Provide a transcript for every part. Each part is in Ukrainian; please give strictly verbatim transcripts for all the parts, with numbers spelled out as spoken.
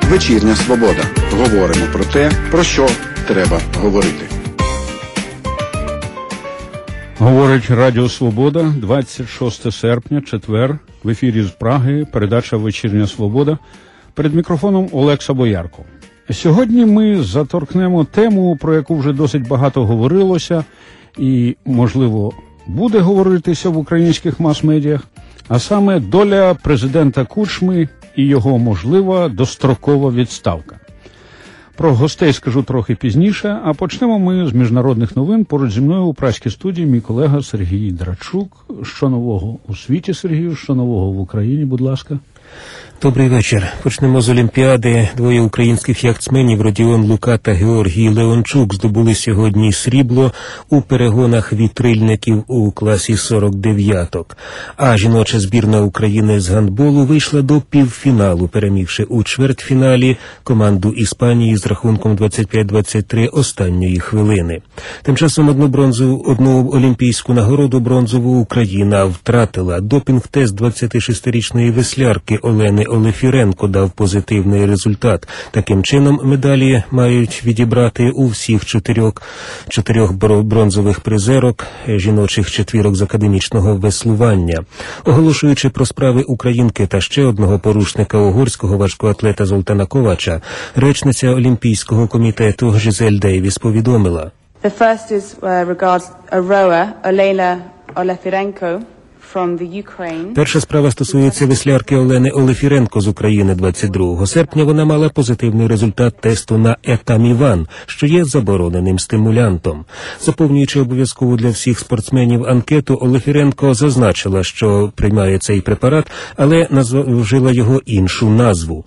Вечірня Свобода. Говоримо про те, про що треба говорити. Говорить Радіо Свобода, двадцять шостого серпня, четвер. В ефірі з Праги, передача «Вечірня Свобода». Перед мікрофоном Олекса Боярко. Сьогодні ми заторкнемо тему, про яку вже досить багато говорилося і, можливо, буде говоритися в українських мас-медіях, а саме доля президента Кучми і його можлива дострокова відставка. Про гостей скажу трохи пізніше, а почнемо ми з міжнародних новин. Поруч зі мною у празькій студії мій колега Сергій Драчук. Що нового у світі, Сергію? Що нового в Україні, будь ласка? Добрий вечір. Почнемо з Олімпіади. Двоє українських яхтсменів Родіон Лука та Георгій Леончук здобули сьогодні срібло у перегонах вітрильників у класі сорок дев'яток. А жіноча збірна України з гандболу вийшла до півфіналу, перемігши у чвертьфіналі команду Іспанії з рахунком двадцять п'ять двадцять три останньої хвилини. Тим часом одну бронзову, одну олімпійську нагороду бронзову Україна втратила. Допінг-тест двадцятишестирічної веслярки Олени Олефіренко дав позитивний результат. Таким чином, медалі мають відібрати у всіх чотирьох, чотирьох бронзових призерок жіночих четвірок з академічного веслування. Оголошуючи про справи українки та ще одного порушника угорського важкоатлета Золтана Ковача, речниця Олімпійського комітету Жизель Дейвіс повідомила. The first is uh, regards a rower, Olena Olefirenko. Перша справа стосується веслярки Олени Олефіренко з України. двадцять другого серпня вона мала позитивний результат тесту на етаміван, що є забороненим стимулянтом. Заповнюючи обов'язкову для всіх спортсменів анкету, Олефіренко зазначила, що приймає цей препарат, але вжила його іншу назву.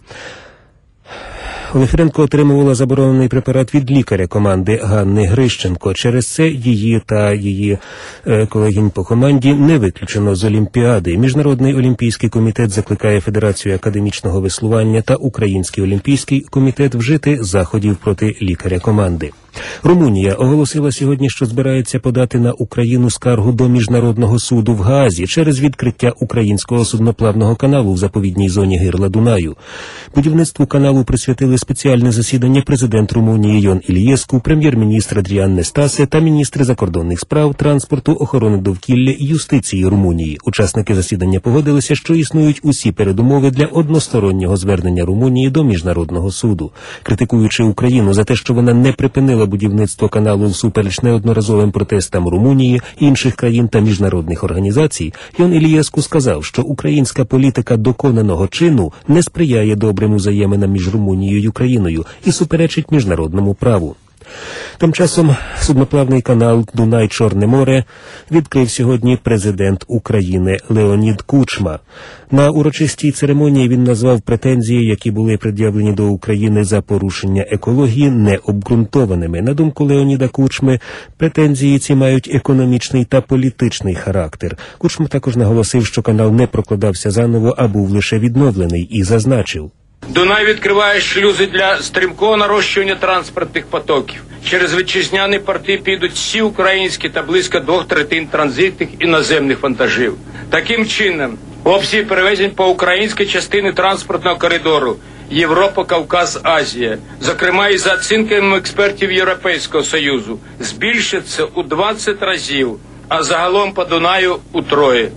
Олефіренко отримувала заборонений препарат від лікаря команди Ганни Грищенко. Через це її та її е, колегінь по команді не виключено з Олімпіади. Міжнародний олімпійський комітет закликає Федерацію академічного веслування та Український олімпійський комітет вжити заходів проти лікаря команди. Румунія оголосила сьогодні, що збирається подати на Україну скаргу до Міжнародного суду в Гаазі через відкриття українського судноплавного каналу в заповідній зоні гирла Дунаю. Будівництву каналу присвятили спеціальне засідання президент Румунії Йон Ільєску, прем'єр-міністр Адріан Нестасе та міністри закордонних справ, транспорту, охорони довкілля і юстиції Румунії. Учасники засідання погодилися, що існують усі передумови для одностороннього звернення Румунії до Міжнародного суду. Критикуючи Україну за те, що вона не припинила будівництво каналу всупереч неодноразовим протестам Румунії, інших країн та міжнародних організацій, Йон Ільєску сказав, що українська політика доконаного чину не сприяє добрим взаєминам між Румунією і Україною і суперечить міжнародному праву. Тим часом судноплавний канал Дунай-Чорне море відкрив сьогодні президент України Леонід Кучма. На урочистій церемонії він назвав претензії, які були пред'явлені до України за порушення екології, необґрунтованими. На думку Леоніда Кучми, претензії ці мають економічний та політичний характер. Кучма також наголосив, що канал не прокладався заново, а був лише відновлений, і зазначив: Дунай відкриває шлюзи для стрімкого нарощування транспортних потоків. Через вітчизняні порти підуть всі українські та близько двох третин транзитних іноземних вантажів. Таким чином, обсяг перевезень по українській частині транспортного коридору Європа, Кавказ, Азія, зокрема і за оцінками експертів Європейського Союзу, збільшиться у двадцять разів, а загалом по Дунаю утроє.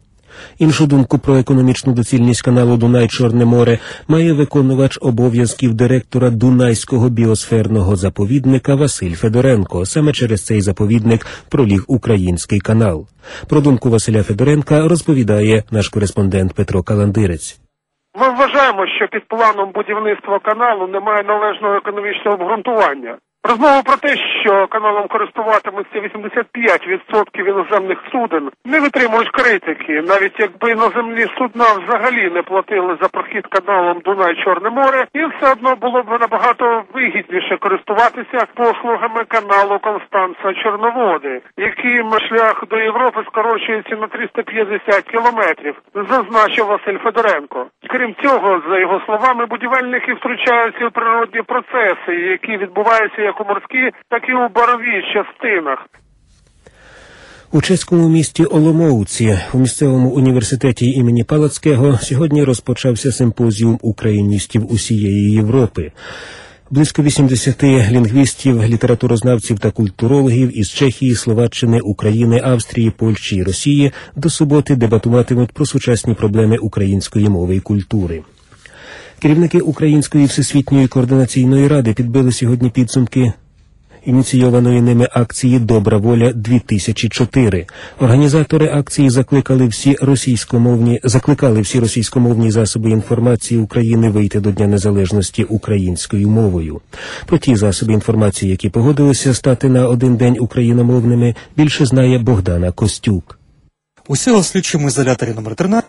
Іншу думку про економічну доцільність каналу Дунай-Чорне море має виконувач обов'язків директора Дунайського біосферного заповідника Василь Федоренко. Саме через цей заповідник проліг український канал. Про думку Василя Федоренка розповідає наш кореспондент Петро Каландирець. Ми вважаємо, що під планом будівництва каналу немає належного економічного обґрунтування. Розмова про те, що каналом користуватимуться вісімдесят п'ять відсотків іноземних суден, не витримують критики. Навіть якби іноземні судна взагалі не платили за прохід каналом Дунай-Чорне море, їм все одно було б набагато вигідніше користуватися послугами каналу Констанца-Чорноводи, яким шлях до Європи скорочується на триста п'ятдесят кілометрів, зазначив Василь Федоренко. Крім цього, за його словами, будівельники втручаються у природні процеси, які відбуваються як у морській, так і у боровій частинах. У чеському місті Оломоуці у місцевому університеті імені Палацького сьогодні розпочався симпозіум україністів усієї Європи. Близько вісімдесяти лінгвістів, літературознавців та культурологів із Чехії, Словаччини, України, Австрії, Польщі і Росії до суботи дебатуватимуть про сучасні проблеми української мови і культури. Керівники Української всесвітньої координаційної ради підбили сьогодні підсумки ініційованої ними акції «Добра воля-дві тисячі чотири». Організатори акції закликали всі російськомовні, закликали всі російськомовні засоби інформації України вийти до Дня Незалежності українською мовою. Про ті засоби інформації, які погодилися стати на один день україномовними, більше знає Богдана Костюк. Усього в слідчому ізоляторі номер тринадцять.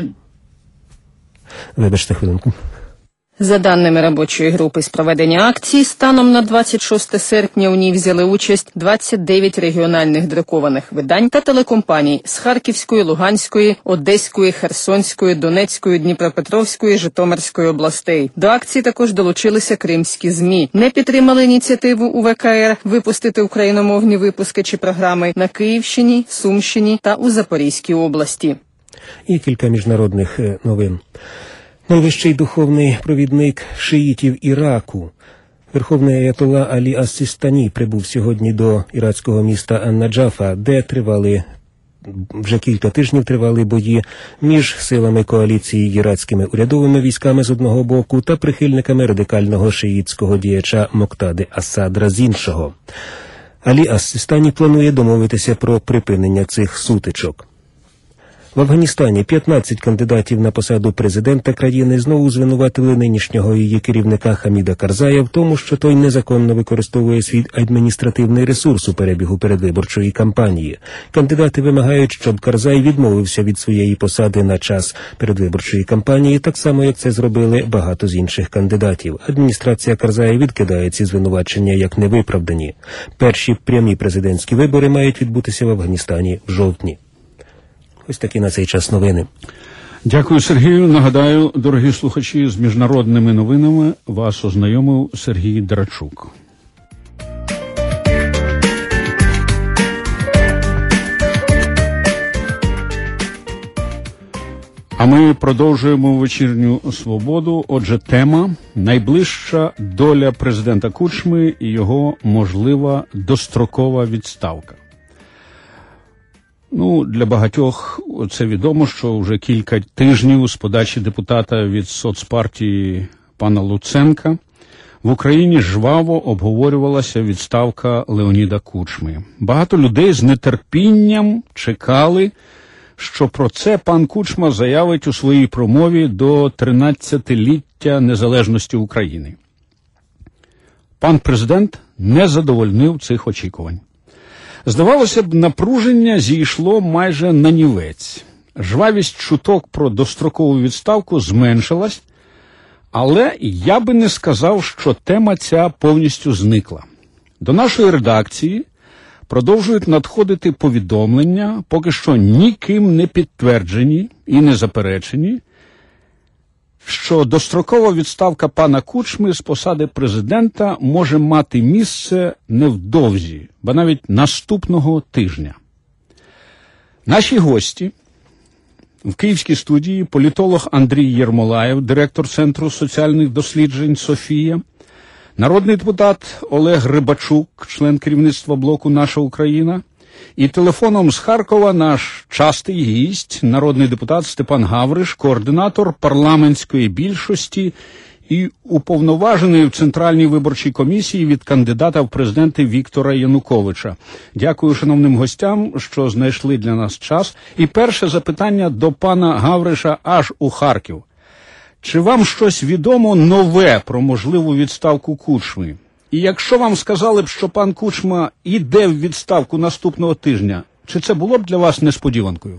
Вибачте хвилинку. За даними робочої групи з проведення акції, станом на двадцять шосте серпня у ній взяли участь двадцять дев'ять регіональних друкованих видань та телекомпаній з Харківської, Луганської, Одеської, Херсонської, Донецької, Дніпропетровської, Житомирської областей. До акції також долучилися кримські ЗМІ. Не підтримали ініціативу У Ве Ка Ер випустити україномовні випуски чи програми на Київщині, Сумщині та у Запорізькій області. І кілька міжнародних новин. Найвищий духовний провідник шиїтів Іраку, верховний аятолла Алі Ас-Систані, прибув сьогодні до ірацького міста Ан-Наджафа, де тривали, вже кілька тижнів тривали бої між силами коаліції ірацькими урядовими військами з одного боку та прихильниками радикального шиїтського діяча Моктади Асадра з іншого. Алі Ас-Систані планує домовитися про припинення цих сутичок. В Афганістані п'ятнадцять кандидатів на посаду президента країни знову звинуватили нинішнього її керівника Хаміда Карзая в тому, що той незаконно використовує свій адміністративний ресурс у перебігу передвиборчої кампанії. Кандидати вимагають, щоб Карзай відмовився від своєї посади на час передвиборчої кампанії, так само, як це зробили багато з інших кандидатів. Адміністрація Карзая відкидає ці звинувачення як невиправдані. Перші прямі президентські вибори мають відбутися в Афганістані в жовтні. Ось такі на цей час новини. Дякую, Сергію. Нагадаю, дорогі слухачі, з міжнародними новинами вас ознайомив Сергій Драчук. А ми продовжуємо вечірню свободу. Отже, тема «Найближча доля президента Кучми і його можлива дострокова відставка». Ну, для багатьох це відомо, що вже кілька тижнів з подачі депутата від соцпартії пана Луценка в Україні жваво обговорювалася відставка Леоніда Кучми. Багато людей з нетерпінням чекали, що про це пан Кучма заявить у своїй промові до тринадцятиліття незалежності України. Пан президент не задовольнив цих очікувань. Здавалося б, напруження зійшло майже на нівець. Жвавість чуток про дострокову відставку зменшилась, але я би не сказав, що тема ця повністю зникла. До нашої редакції продовжують надходити повідомлення, поки що ніким не підтверджені і не заперечені, що дострокова відставка пана Кучми з посади президента може мати місце невдовзі, ба навіть наступного тижня. Наші гості в київській студії політолог Андрій Єрмолаєв, директор Центру соціальних досліджень «Софія», народний депутат Олег Рибачук, член керівництва блоку «Наша Україна», і телефоном з Харкова наш частий гість, народний депутат Степан Гавриш, координатор парламентської більшості і уповноважений в Центральній виборчій комісії від кандидата в президенти Віктора Януковича. Дякую шановним гостям, що знайшли для нас час. І перше запитання до пана Гавриша аж у Харків. Чи вам щось відомо нове про можливу відставку Кучми? І якщо вам сказали б, що пан Кучма йде в відставку наступного тижня, чи це було б для вас несподіванкою?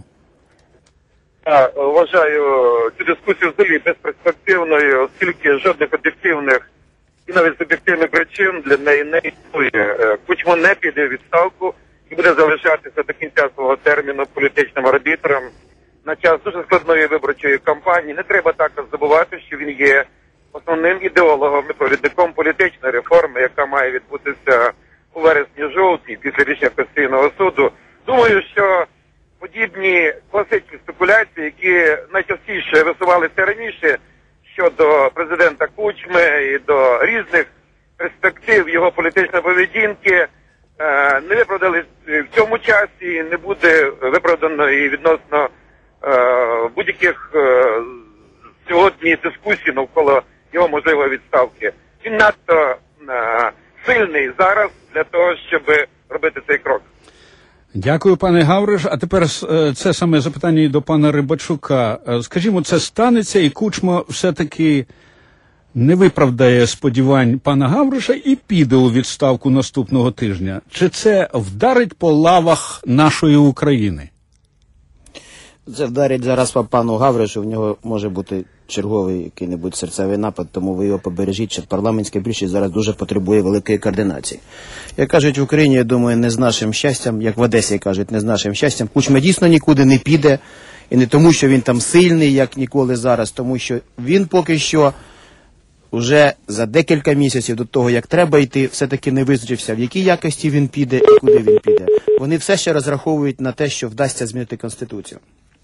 Я вважаю цю дискусію взагалі безперспективною, оскільки жодних об'єктивних і навіть суб'єктивних причин для неї не існує. Кучма не піде в відставку і буде залишатися до кінця свого терміну політичним арбітром на час дуже складної виборчої кампанії. Не треба також забувати, що він є основним ідеологом і провідником політичної реформи, яка має відбутися у вересні-жовтні після рішення Конституційного суду. Думаю, що подібні класичні спекуляції, які найчастіше висувалися раніше щодо президента Кучми і до різних перспектив його політичної поведінки, не виправдали в цьому часі і не буде виправдано і відносно будь-яких сьогодні дискусій навколо його можливої відставки. Він надто сильний зараз для того, щоб робити цей крок. Дякую, пане Гавриш. А тепер це саме запитання і до пана Рибачука. Скажімо, це станеться, і Кучма все-таки не виправдає сподівань пана Гавриша і піде у відставку наступного тижня. Чи це вдарить по лавах нашої України? Це вдарить зараз по пану Гавришу, в нього може бути черговий який-небудь серцевий напад, тому ви його побережіть, що парламентська більшість зараз дуже потребує великої координації. Як кажуть в Україні, я думаю, не з нашим щастям, як в Одесі кажуть, не з нашим щастям. Кучма дійсно нікуди не піде, і не тому, що він там сильний, як ніколи зараз, тому що він поки що вже за декілька місяців до того, як треба йти, все-таки не визначився, в якій якості він піде і куди він піде. Вони все ще розраховують на те, що вдасться змінити Конституцію.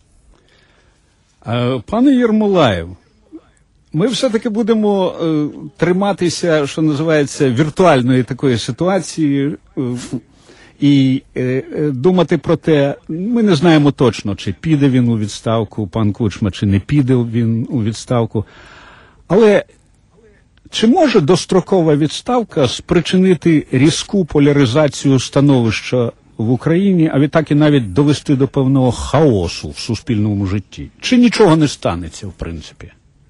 Пане Єрмолаєв, ми все-таки будемо е, триматися, що називається, віртуальної такої ситуації е, і е, думати про те, ми не знаємо точно, чи піде він у відставку, пан Кучма, чи не піде він у відставку. Але чи може дострокова відставка спричинити різку поляризацію становища в Україні, а відтак і навіть довести до певного хаосу в суспільному житті? Чи нічого не станеться, в принципі?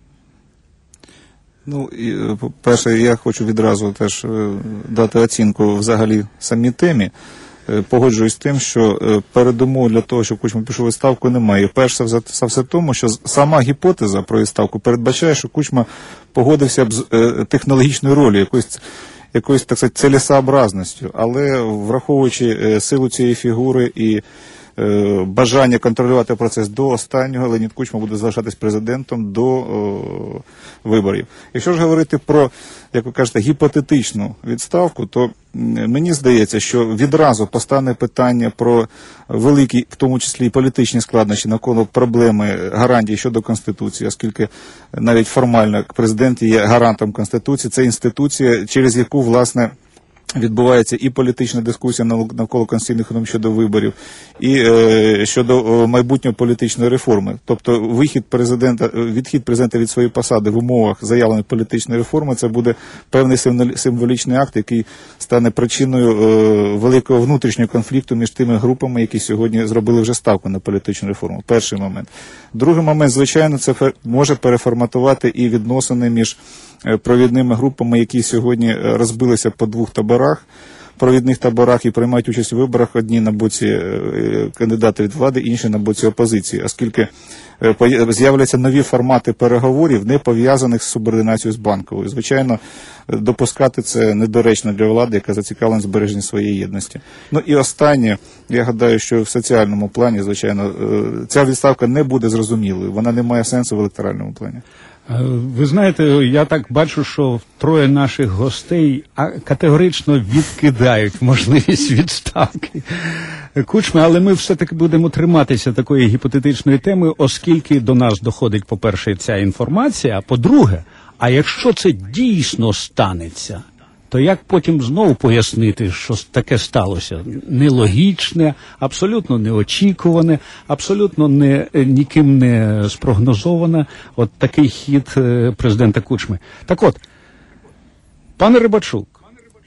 Ну, по-перше, я хочу відразу теж дати оцінку взагалі самій темі. Погоджуюсь з тим, що передумов для того, щоб Кучма пішов у відставку, немає. Перше за все в тому, що сама гіпотеза про відставку передбачає, що Кучма погодився б з технологічною ролью, якоюсь якоюсь, так сказати, цілесообразністю, але враховуючи силу цієї фігури і е, бажання контролювати процес до останнього, Леонід Кучма буде залишатись президентом до е, виборів. Якщо ж говорити про, як ви кажете, гіпотетичну відставку, то мені здається, що відразу постане питання про великі, в тому числі і політичні складнощі навколо проблеми гарантій щодо Конституції, оскільки навіть формально президент є гарантом Конституції, це інституція, через яку, власне, відбувається і політична дискусія навколо конституційних норм щодо виборів, і е, щодо майбутньої політичної реформи. Тобто вихід президента, відхід президента від своєї посади в умовах заявленої політичної реформи, це буде певний символічний акт, який стане причиною е, великого внутрішнього конфлікту між тими групами, які сьогодні зробили вже ставку на політичну реформу. Перший момент. Другий момент, звичайно, це може переформатувати і відносини між провідними групами, які сьогодні розбилися по двох таборах, провідних таборах і приймають участь у виборах, одні на боці кандидата від влади, інші на боці опозиції, оскільки з'являться нові формати переговорів, не пов'язаних з субординацією з Банковою. Звичайно, допускати це недоречно для влади, яка зацікавлена в збереженні своєї єдності. Ну і останнє, я гадаю, що в соціальному плані, звичайно, ця відставка не буде зрозумілою, вона не має сенсу в електоральному плані. Ви знаєте, я так бачу, що троє наших гостей категорично відкидають можливість відставки Кучми, але ми все-таки будемо триматися такої гіпотетичної теми, оскільки до нас доходить, по-перше, ця інформація, а по-друге, а якщо це дійсно станеться, то як потім знову пояснити, що таке сталося? Нелогічне, абсолютно неочікуване, абсолютно не, ніким не спрогнозоване от такий хід президента Кучми. Так от, пане Рибачук,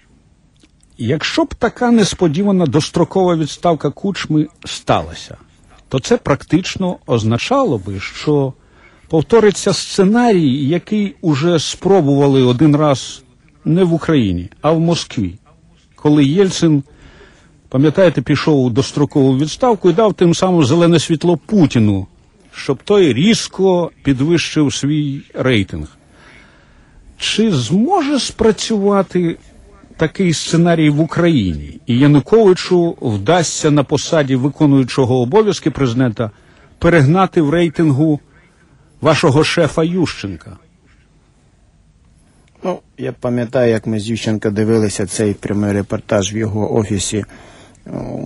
якщо б така несподівана дострокова відставка Кучми сталася, то це практично означало би, що повториться сценарій, який уже спробували один раз не в Україні, а в Москві, коли Єльцин, пам'ятаєте, пішов у дострокову відставку і дав тим самим зелене світло Путіну, щоб той різко підвищив свій рейтинг. Чи зможе спрацювати такий сценарій в Україні? І Януковичу вдасться на посаді виконуючого обов'язки президента перегнати в рейтингу вашого шефа Ющенка? Ну, я пам'ятаю, як ми з Ющенка дивилися цей прямий репортаж в його офісі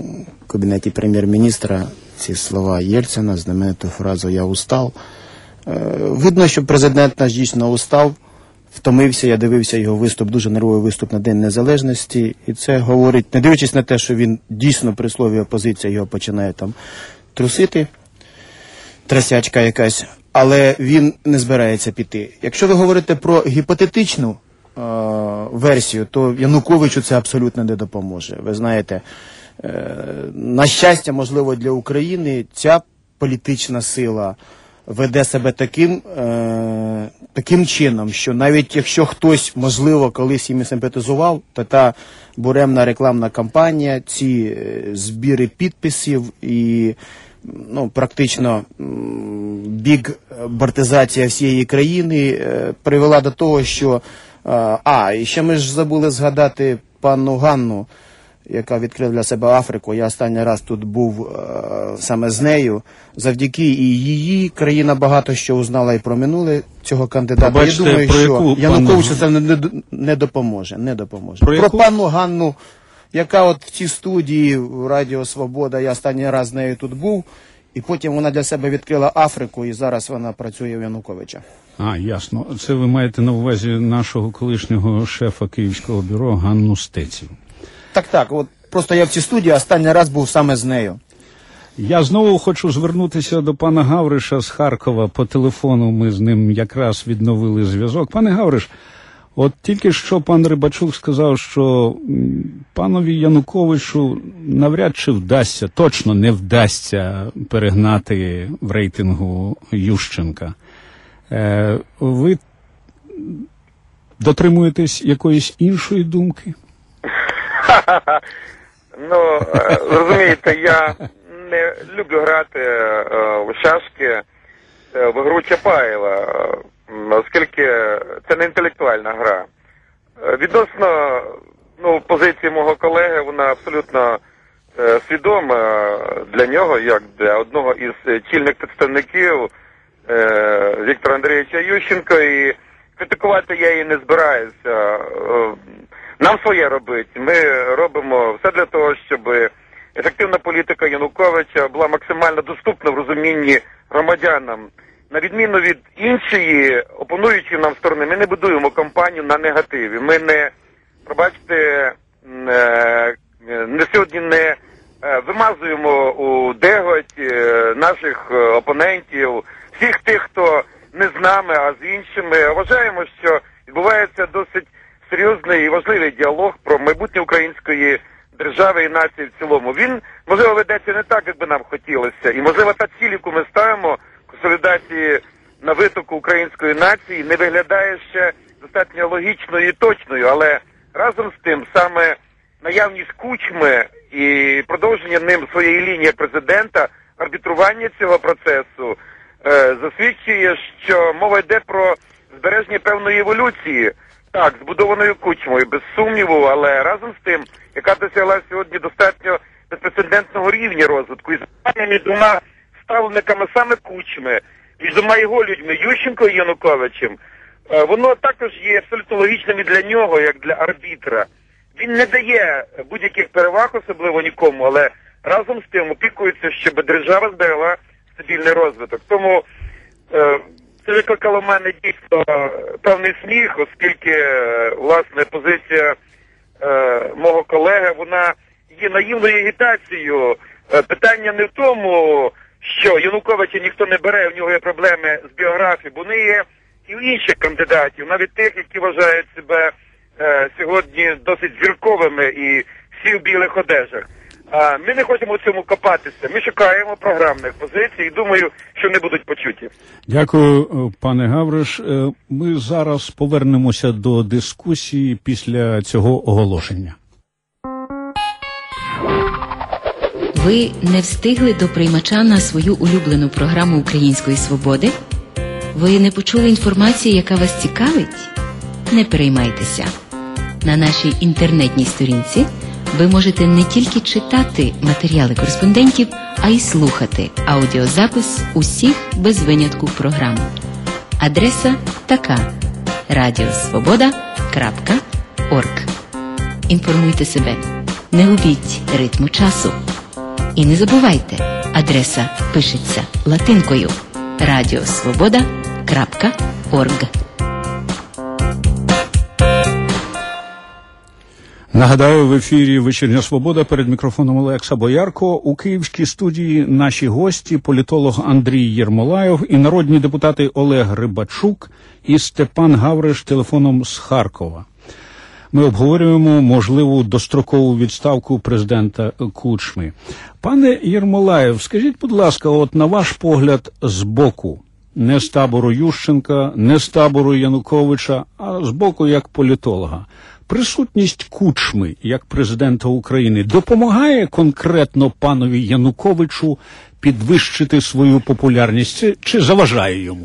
кабінеті прем'єр-міністра ці слова Єльцина, знамениту фразу «Я устав». Видно, що президент наш дійсно устав, втомився, я дивився його виступ, дуже нервовий виступ на День Незалежності, і це говорить, не дивлячись на те, що він дійсно при слові опозиція його починає там трусити, трясячка якась, але він не збирається піти. Якщо ви говорите про гіпотетичну е- версію, то Януковичу це абсолютно не допоможе. Ви знаєте, е- на щастя, можливо, для України ця політична сила веде себе таким, е, таким чином, що навіть якщо хтось, можливо, колись їм симпатизував, то та буремна рекламна кампанія, ці збіри підписів і ну, практично біг-бортизація всієї країни е, привела до того, що... Е, а, і ще ми ж забули згадати пану Ганну, яка відкрила для себе Африку. Я останній раз тут був е, саме з нею. Завдяки і її країна багато що узнала і про минуле цього кандидата. Пробачте, я думаю, про що яку Януковичу пану... це не, не допоможе. Не допоможе. Про, про яку... пану Ганну, яка от в цій студії в Радіо Свобода, я останній раз з нею тут був, і потім вона для себе відкрила Африку, і зараз вона працює в Януковича. А, ясно. Це ви маєте на увазі нашого колишнього шефа Київського бюро Ганну Стеців. Так, так, от просто я в цій студії останній раз був саме з нею. Я знову хочу звернутися до пана Гавриша з Харкова. По телефону ми з ним якраз відновили зв'язок. Пане Гавриш, от тільки що пан Рибачук сказав, що панові Януковичу навряд чи вдасться, точно не вдасться перегнати в рейтингу Ющенка. Е, ви дотримуєтесь якоїсь іншої думки? Ну, розумієте, я не люблю грати в шашки в гру Чапаєва, оскільки це не інтелектуальна гра. Відносно ну, позиції мого колеги, вона абсолютно свідома для нього, як для одного із чільних представників Віктора Андрійовича Ющенка, і критикувати я її не збираюся. Нам своє робить. Ми робимо все для того, щоб ефективна політика Януковича була максимально доступна в розумінні громадянам. На відміну від іншої, опонуючої нам сторони, ми не будуємо кампанію на негативі. Ми не, пробачте, не сьогодні не вимазуємо у деготь наших опонентів, всіх тих, хто не з нами, а з іншими. Вважаємо, що відбувається досить серйозний і важливий діалог про майбутнє української держави і нації в цілому. Він, можливо, ведеться не так, як би нам хотілося. І, можливо, та ціль, яку ми ставимо, консолідації на витоку української нації, не виглядає ще достатньо логічною і точною. Але разом з тим, саме наявність Кучми і продовження ним своєї лінії президента, арбітрування цього процесу, е, засвідчує, що мова йде про збереження певної еволюції. Так, збудованою Кучмою, без сумніву, але разом з тим, яка досягла сьогодні достатньо безпрецедентного рівня розвитку, і з між двома ставленниками саме Кучми, між двома його людьми, Ющенко і Януковичем, воно також є абсолютно логічним і для нього, як для арбітра. Він не дає будь-яких переваг, особливо нікому, але разом з тим опікується, щоб держава зберегла стабільний розвиток. Тому е, це викликало в мене дійсно певний сміх, оскільки, власне, позиція е, мого колеги, вона є наївною агітацією. Е, питання не в тому, що Януковича ніхто не бере, в нього є проблеми з біографією, бо вони є і в інших кандидатів, навіть тих, які вважають себе е, сьогодні досить зірковими і всі в білих одежах. А ми не хочемо в цьому копатися. Ми шукаємо програмних позицій і думаю, що вони будуть почуті. Дякую, пане Гавриш. Ми зараз повернемося до дискусії після цього оголошення. Ви не встигли до приймача на свою улюблену програму Української свободи? Ви не почули інформацію, яка вас цікавить? Не переймайтеся. На нашій інтернетній сторінці ви можете не тільки читати матеріали кореспондентів, а й слухати аудіозапис усіх без винятку програм. Адреса така: радіосвобода крапка орг. Інформуйте себе. Не губіть ритму часу. І не забувайте, адреса пишеться латинкою радіо свобода крапка орг. Нагадаю, в ефірі «Вечірня Свобода», перед мікрофоном Олекса Боярко. У київській студії наші гості, політолог Андрій Єрмолаєв і народні депутати Олег Рибачук і Степан Гавриш телефоном з Харкова. Ми обговорюємо можливу дострокову відставку президента Кучми. Пане Єрмолаєв, скажіть, будь ласка, от на ваш погляд збоку, не з табору Ющенка, не з табору Януковича, а збоку як політолога, присутність Кучми як президента України допомагає конкретно панові Януковичу підвищити свою популярність чи заважає йому?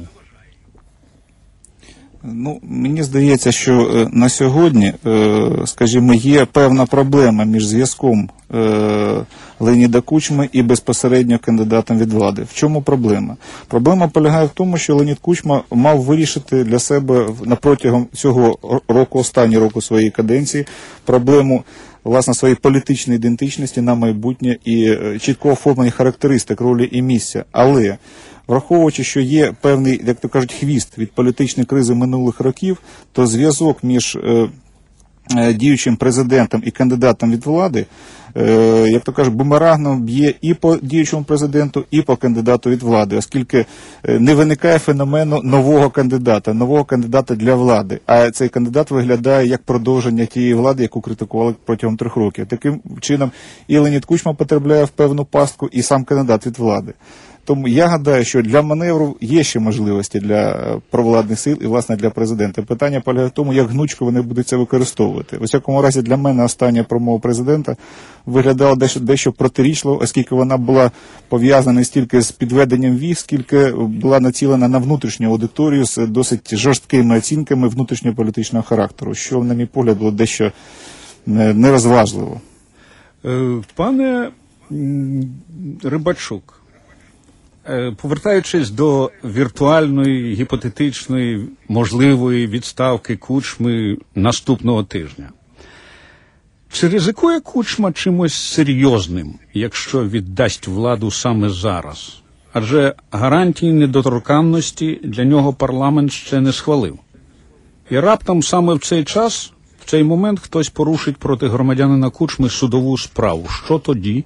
Ну, мені здається, що е, на сьогодні, е, скажімо, є певна проблема між зв'язком е, Леоніда Кучми і безпосередньо кандидатом від влади. В чому проблема? Проблема полягає в тому, що Леонід Кучма мав вирішити для себе на протягом цього року, останнього року своєї каденції, проблему власне своєї політичної ідентичності на майбутнє і е, чітко оформлені характеристик ролі і місця. Але враховуючи, що є певний, як то кажуть, хвіст від політичної кризи минулих років, то зв'язок між е, е, діючим президентом і кандидатом від влади, е, як то кажуть, бумерангом б'є і по діючому президенту, і по кандидату від влади, оскільки не виникає феномену нового кандидата, нового кандидата для влади, а цей кандидат виглядає як продовження тієї влади, яку критикували протягом трьох років. Таким чином і Леонід Кучма потрапляє в певну пастку, і сам кандидат від влади. Тому я гадаю, що для маневру є ще можливості для провладних сил і, власне, для президента. Питання полягає в тому, як гнучко вони будуть це використовувати. У всякому разі, для мене остання промова президента виглядала дещо, дещо протирічливо, оскільки вона була пов'язана не стільки з підведенням віг, скільки була націлена на внутрішню аудиторію з досить жорсткими оцінками внутрішньополітичного характеру, що, на мій погляд, було дещо нерозважливо. Пане Рибачук, повертаючись до віртуальної, гіпотетичної, можливої відставки Кучми наступного тижня, чи ризикує Кучма чимось серйозним, якщо віддасть владу саме зараз? Адже гарантії недоторканності для нього парламент ще не схвалив. І раптом саме в цей час, в цей момент хтось порушить проти громадянина Кучми судову справу. Що тоді?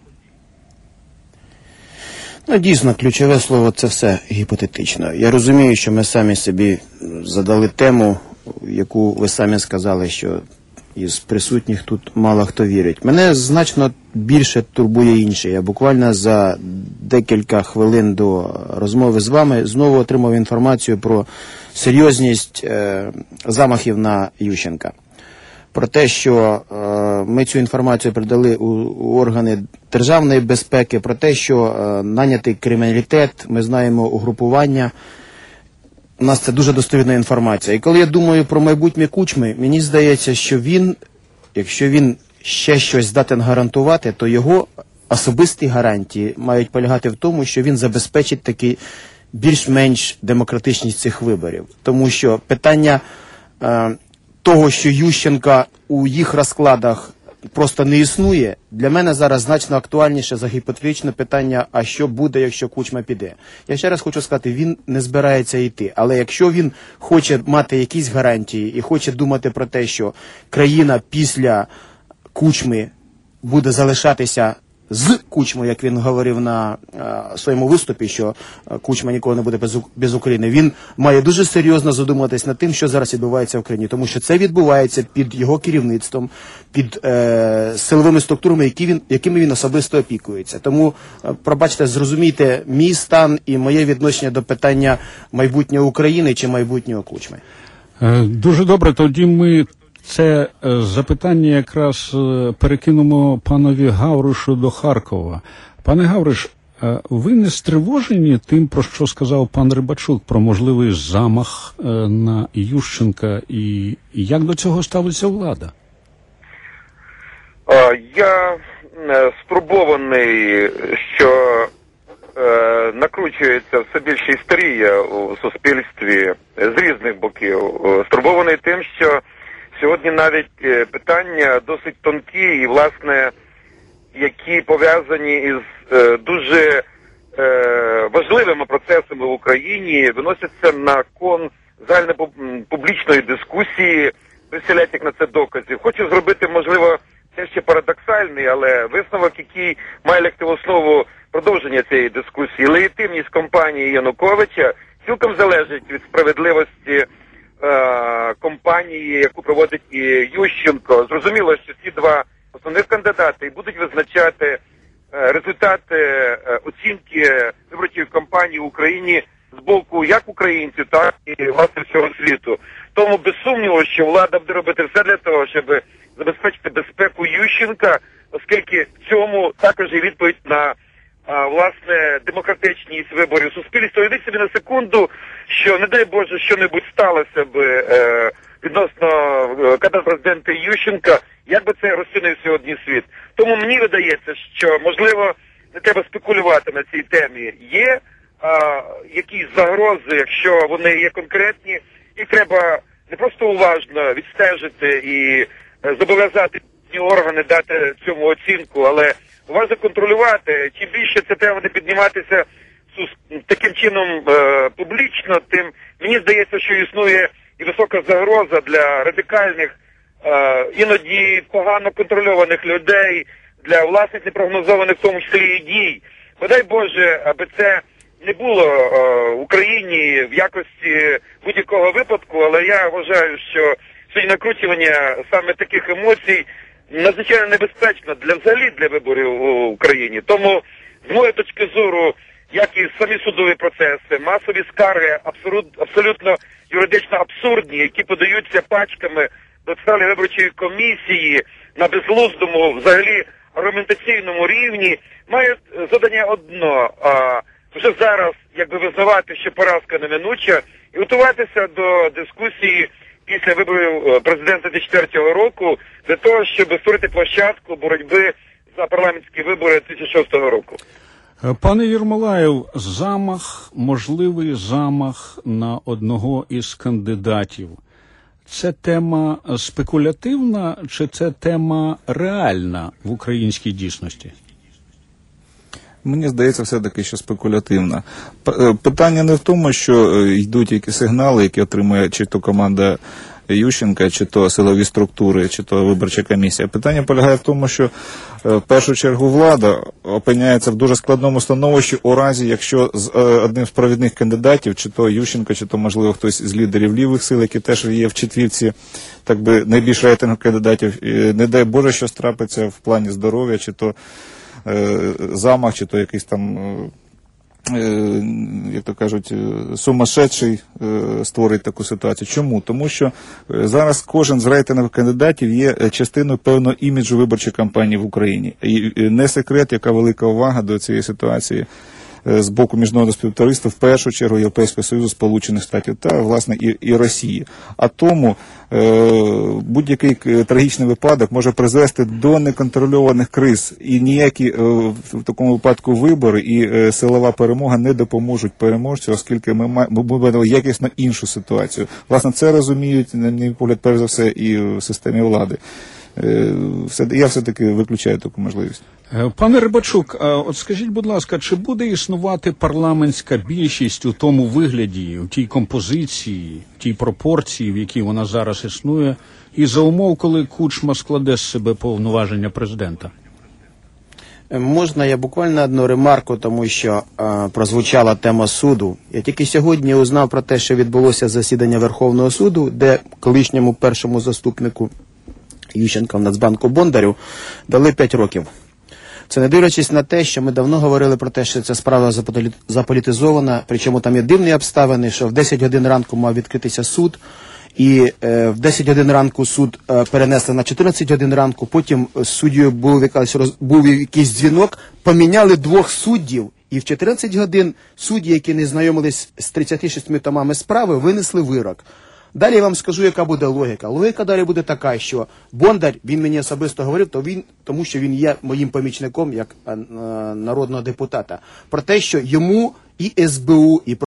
Ну, дійсно, ключове слово – це все гіпотетично. Я розумію, що ми самі собі задали тему, яку ви самі сказали, що із присутніх тут мало хто вірить. Мене значно більше турбує інше. Я буквально за декілька хвилин до розмови з вами знову отримав інформацію про серйозність е, замахів на Ющенка. Про те, що е, ми цю інформацію передали у, у органи державної безпеки, про те, що е, нанятий криміналітет, ми знаємо угрупування. У нас це дуже достовірна інформація. І коли я думаю про майбутнє Кучми, мені здається, що він, якщо він ще щось здатен гарантувати, то його особисті гарантії мають полягати в тому, що він забезпечить таки більш-менш демократичність цих виборів. Тому що питання е, того, що Ющенка у їх розкладах просто не існує, для мене зараз значно актуальніше за гіпотетичне питання, а що буде, якщо Кучма піде. Я ще раз хочу сказати, він не збирається йти, але якщо він хоче мати якісь гарантії і хоче думати про те, що країна після Кучми буде залишатися з Кучмою, як він говорив на а, своєму виступі, що а, Кучма ніколи не буде без, без України, він має дуже серйозно задуматись над тим, що зараз відбувається в країні, тому що це відбувається під його керівництвом, під е, силовими структурами, які він, якими він особисто опікується. Тому, е, пробачте, зрозумійте мій стан і моє відношення до питання майбутнього України чи майбутнього Кучми. Дуже добре, тоді ми це запитання якраз перекинемо панові Гавришу до Харкова. Пане Гавриш, ви не стривожені тим, про що сказав пан Рибачук, про можливий замах на Ющенка, і як до цього ставиться влада? Я стурбований, що е, накручується все більше істерія у суспільстві з різних боків. Стурбований тим, що сьогодні навіть питання досить тонкі і, власне, які пов'язані із е, дуже е, важливими процесами в Україні, виносяться на кон загальнопублічної дискусії, виселять як на це доказів. Хочу зробити, можливо, це ще парадоксальний, але висновок, який має лягти в основу продовження цієї дискусії. Легітимність кампанії Януковича цілком залежить від справедливості е, кампанії, яку проводить і Ющенко. Зрозуміло, що ці два основних кандидати будуть визначати е, результати е, оцінки виборчої кампанії в Україні з боку як українців, так і власне всього світу. Тому без сумніву, що влада буде робити все для того, щоб забезпечити безпеку Ющенка, оскільки в цьому також є відповідь на а, власне демократичність виборів суспільства. Уявіть собі на секунду, що, не дай Боже, що-небудь сталося б е, відносно е, кандидата президента Ющенка, як би це розцінив сьогодні світ. Тому мені видається, що, можливо, не треба спекулювати на цій темі. Є а, якісь загрози, якщо вони є конкретні, їх треба не просто уважно відстежити і е, зобов'язати органи дати цьому оцінку, але уважно контролювати. Чим більше це треба буде підніматися таким чином е, публічно, тим мені здається, що існує і висока загроза для радикальних, е, іноді погано контрольованих людей, для власних непрогнозованих в тому числі і дій. Бодай Боже, аби це не було е, в Україні в якості будь-якого випадку, але я вважаю, що сьогодні накручування саме таких емоцій надзвичайно небезпечно для взагалі для виборів в Україні. Тому, з моєї точки зору, як і самі судові процеси, масові скарги абсолют, абсолютно юридично абсурдні, які подаються пачками до Центральної виборчої комісії на безглуздому, взагалі аргументаційному рівні, мають завдання одно а, вже зараз якби визнавати, що поразка неминуча, і готуватися до дискусії після виборів президента дві тисячі четвертого року для того, щоб створити площадку боротьби за парламентські вибори дві тисячі шостого року. Пане Єрмолаєв, замах, можливий замах на одного із кандидатів. Це тема спекулятивна чи це тема реальна в українській дійсності? Мені здається, все-таки, що спекулятивна. Питання не в тому, що йдуть якісь сигнали, які отримує чи то команда Ющенка, чи то силові структури, чи то виборча комісія. Питання полягає в тому, що в першу чергу влада опиняється в дуже складному становищі у разі, якщо з одним з провідних кандидатів, чи то Ющенко, чи то, можливо, хтось з лідерів лівих сил, які теж є в четвірці, так би, найбільш рейтинг кандидатів, не дай Боже, що трапиться в плані здоров'я, чи то замах, чи то якийсь там, як то кажуть, сумасшедший створить таку ситуацію. Чому? Тому що зараз кожен з рейтингових кандидатів є частиною певного іміджу виборчої кампанії в Україні. І не секрет, яка велика увага до цієї ситуації з боку міжнародного співтовариства, в першу чергу Європейського Союзу, Сполучених Штатів та, власне, і, і Росії. А тому е, будь-який трагічний випадок може призвести до неконтрольованих криз. І ніякі е, в такому випадку вибори і е, силова перемога не допоможуть переможцю, оскільки ми, ми будемо якісно іншу ситуацію. Власне, це розуміють, на мій погляд, перш за все, і в системі влади. Я все-таки виключаю таку можливість. Пане Рибачук, от скажіть, будь ласка, чи буде існувати парламентська більшість у тому вигляді, у тій композиції, в тій пропорції, в якій вона зараз існує, і за умов, коли Кучма складе з себе повноваження президента? Можна я буквально одну ремарку, тому що е, прозвучала тема суду. Я тільки сьогодні узнав про те, що відбулося засідання Верховного суду, де колишньому першому заступнику Ющенка в Нацбанку Бондарю дали п'ять років. Це не дивлячись на те, що ми давно говорили про те, що ця справа заполітизована, причому там є дивні обставини, що в десять годин ранку мав відкритися суд, і е, в десять годин ранку суд е, перенесли на чотирнадцять годин ранку, потім суддєю був, був якийсь дзвінок, поміняли двох суддів, і в чотирнадцять годин судді, які не знайомились з тридцятьма шістьма томами справи, винесли вирок. Далі я вам скажу, яка буде логіка. Логіка далі буде така, що Бондар, він мені особисто говорив, то він, тому що він є моїм помічником, як а, народного депутата, про те, що йому і ес бе у, і